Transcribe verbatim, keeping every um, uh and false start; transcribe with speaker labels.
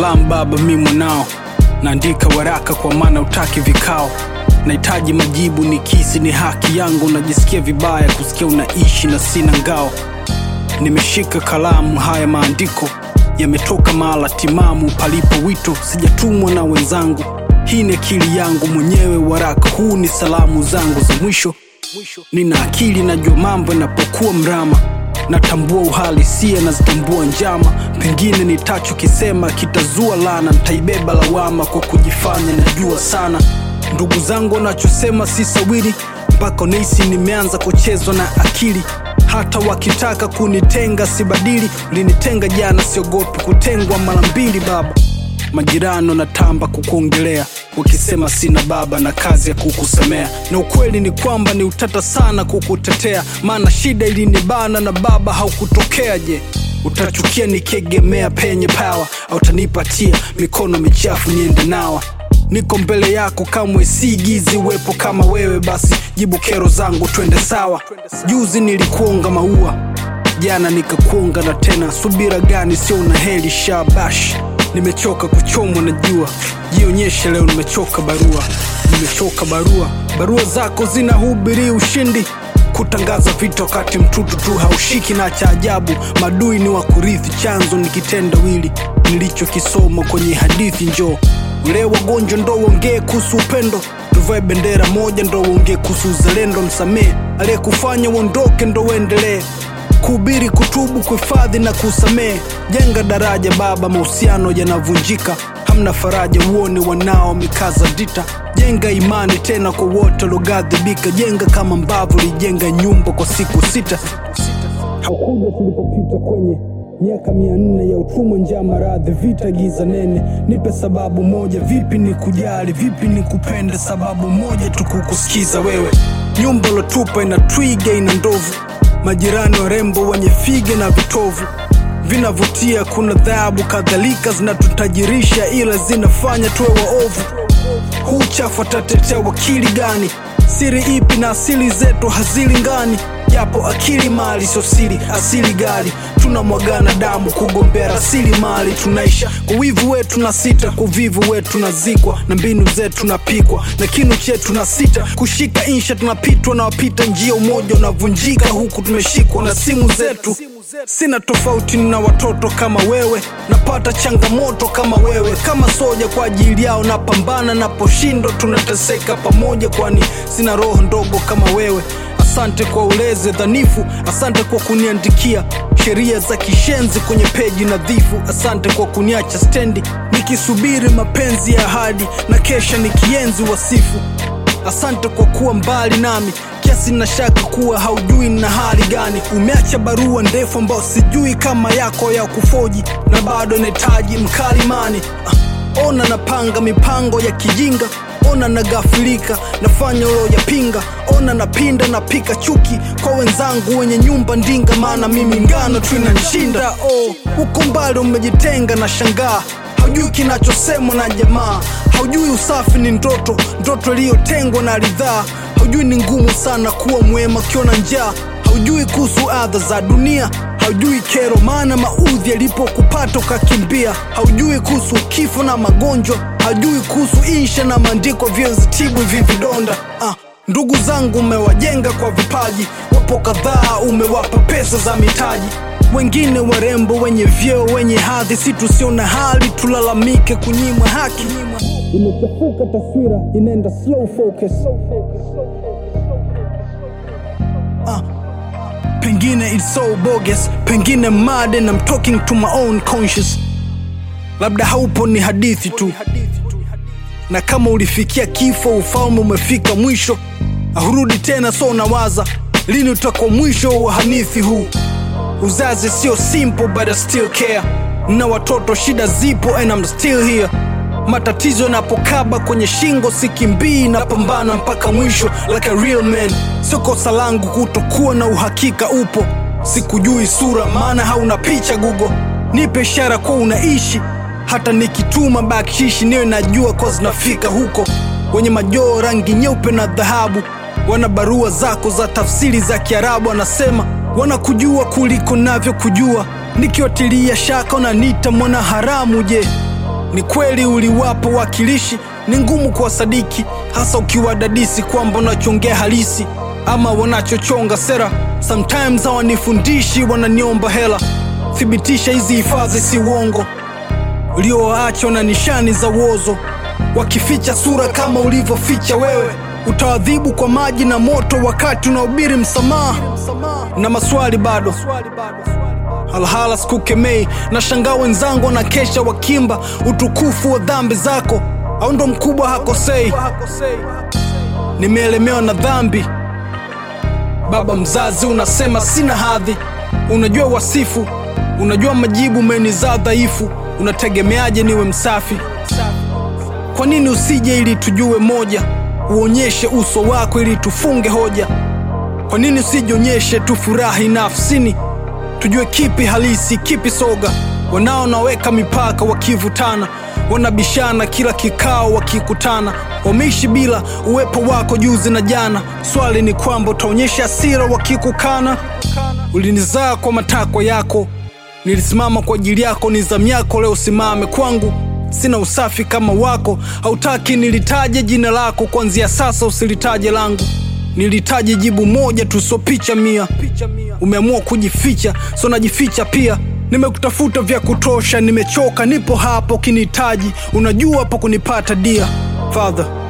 Speaker 1: Salamu baba, mimi mwanao, naandika waraka kwa maana utaki vikao. Nahitaji majibu, nikisi ni haki yangu. Najisikia vibaya kusikia unaishi na sina ngao. Nimeshika kalamu, haya maandiko yametoka mahala timamu palipo wito. Sijatumwa na wenzangu, hii ni akili yangu mwenyewe. Waraka huu ni salamu zangu za mwisho. Nina akili, najua mambo yanapokuwa mrama. Natambua uhalisia, nazitambua njama. Pengine nitacho kisema kitazua lana. Nitaibeba lawama kwa kujifanya najua sana. Ndugu zangu wanachosema si sawiri, mpaka nisi nimeanza kuchezwa na akili. Hata wakitaka kunitenga sibadili. Ulinitenga jana, siogopi kutengwa mara mbili baba. Majirani natamba kukuongelea, wakisema sina baba na kazi ya kukusemea. Na ukweli ni kwamba ni utata sana kukutetea, maana shida ilinibana na baba haukutokea. Je, utachukia nikiegemea penye power, au utanipatia mikono michafu niende nawa? Niko mbele yako kamwe siigizi uwepo kama wewe. Basi jibu kero zangu twende sawa. Juzi nilikuonga maua, jana nikakuonga na tena. Subira gani sio una heli shabash. Nimechoka kuchomwa na jua, jionyeshe leo. Nimechoka barua, nimechoka barua. Barua zako zinahubiri ushindi, kutangaza vita wakati mtutu tu haushiki. Na cha ajabu madui ni wakurithi, chanzo ni kitendawili nilichokisoma kwenye hadithi. Njoo ule wagonjwa ndo uongee kuhusu upendo, tuvae bendera moja ndo uongee kuhusu uzalendo. Msamee aliyekufanya uondoke ndo uendelee kuhubiri, kutubu, kuhifadhi na kusamee. Jenga daraja baba, mahusiano yanavunjika. Hamna faraja, uone wanao mikaza dita. Jenga imani tena kwa wote logadhibika. Jenga kama mbavu lijenga nyumba kwa siku sita. Haukuja tulipopita kwenye miaka mia nne ya utumwa, njaa, maradhi, vita, giza nene. Nipe sababu moja, vipi ni kujali, vipi ni kupende. Sababu moja tu, kukusikiza wewe. Nyumba lotupa ina twiga, ina ndovu. Majirani warembo wenye fige na vitovu vinavutia. Kuna dhahabu kadhalika zinatutajirisha, ila zinafanya tuwe waovu. Huu chafu atatetea wakili gani? Siri ipi na asili zetu hazilingani? Japo akili mali sio siri, asili gari. Tunamwagana damu kugombea rasili mali. Tunaisha kwa wivu wetu na sita, kwa vivu wetu nazikwa. Na mbinu zetu napikwa, na kinu chetu na sita. Kushika insha tunapitwa na wapita njia. Umoja unavunjika huku tumeshikwa na simu zetu. Sina tofauti na watoto kama wewe, napata changamoto kama wewe. Kama soja kwa ajili yao napambana, naposhindwa tunateseka pamoja. Kwani sina roho ndogo kama wewe. Asante kwa ulezi dhanifu, asante kwa kuniandikia sheria za kishenzi kwenye peji nadhifu. Asante kwa kuniacha stendi nikisubiri mapenzi ya ahadi, na kesha nikienzi wasifu. Asante kwa kuwa mbali nami kiasi na shaka kuwa haujui na hali gani. Umeacha barua ndefu ambao sijui kama yako ya kufoji, na bado nahitaji mkalimani. uh, Ona napanga mipango ya kijinga, ona nagafilika, nafanya ulo ya pinga. Ona napinda, napika chuki kwa wenzangu wenye nyumba ndinga, maana mimi ngano tu inanishinda. Oh, uko mbali umejitenga na shangaa, haujui kinachosemwa na jamaa. Haujui usafi ni ndoto, ndoto iliyotengwa na ridhaa. Haujui ni ngumu sana kuwa mwema kiona njaa. Haujui kuhusu adha za dunia, haujui kero maana maudhi yalipokupata ukakimbia. Haujui kuhusu kifo na magonjwa, haujui kuhusu insha na maandiko vyozitibu hivi vidonda. Ah, ndugu zangu umewajenga kwa vipaji, wapo kadhaa umewapa pesa za mitaji. Wengine warembo wenye vyeo wenye hadhi, si tusio na hali tulalamike kunyimwa haki. Imechafuka taswira, inaenda slow focus. Ah, pengine it's so bogus, pengine mad and I'm talking to my own conscious. Labda haupo ni hadithi tu, na kama ulifikia kifo ufalme umefika mwisho. Ahurudi tena, so nawaza lini utakuwa mwisho wa hanithi huu. Uzazi sio simple but I still care. Na watoto shida zipo and I'm still here. Matatizo napokaba kwenye shingo sikimbii, napambana mpaka mwisho like a real man. Sio kosa langu kutokuwa na uhakika upo. Sikujui sura maana hauna picha Google. Nipe ishara kwa unaishi, hata nikituma bakshishi niwe najua cause nafika huko. Wenye majoo rangi nyeupe na dhahabu wana barua zako za tafsiri za Kiarabu. Wanasema wanakujua kuliko navyo kujua. Nikiwatilia shaka na nita mwana haramu. Je, Ni kweli uliwapo wakilishi, ni ngumu kwa sadiki, hasa ukiwa dadisi kwamba unachongea halisi ama wanachochonga sera. Sometimes hawanifundishi, wananiomba hela. Thibitisha hizi hifadhi si uongo, ulioachwa na nishani za uozo, wakificha sura kama ulivyoficha wewe. Utaadhibu kwa maji na moto wakati unahubiri msamaha. Na maswali bado, halhala sikukemei. Na shangaa wenzangu wanakesha wakimba utukufu wa dhambi zako, au ndo mkubwa hakosei? Nimeelemewa na dhambi. Baba mzazi unasema sina hadhi, unajua wasifu, unajua majibu umenizaa dhaifu. Unategemeaje niwe msafi? Kwa nini usije ili tujue moja, uonyeshe uso wako ili tufunge hoja? Kwa nini usijionyeshe tufurahi nafsini, tujue kipi halisi kipi soga? Wanao naweka mipaka wakivutana, wanabishana kila kikao wakikutana. Wameishi bila uwepo wako juzi na jana. Swali ni kwamba utaonyesha hasira wakikukana. Ulinizaa kwa matakwa yako, nilisimama kwa ajili yako, ni zamu yako leo simame kwangu. Sina usafi kama wako, hautaki nilitaje jina lako. Kuanzia sasa usilitaje langu, nilitaje jibu moja tu, so picha mia. Umeamua kujificha, so najificha pia. Nimekutafuta vya kutosha, nimechoka, nipo hapo kinitaji. Unajua hapo kunipata dia. Father,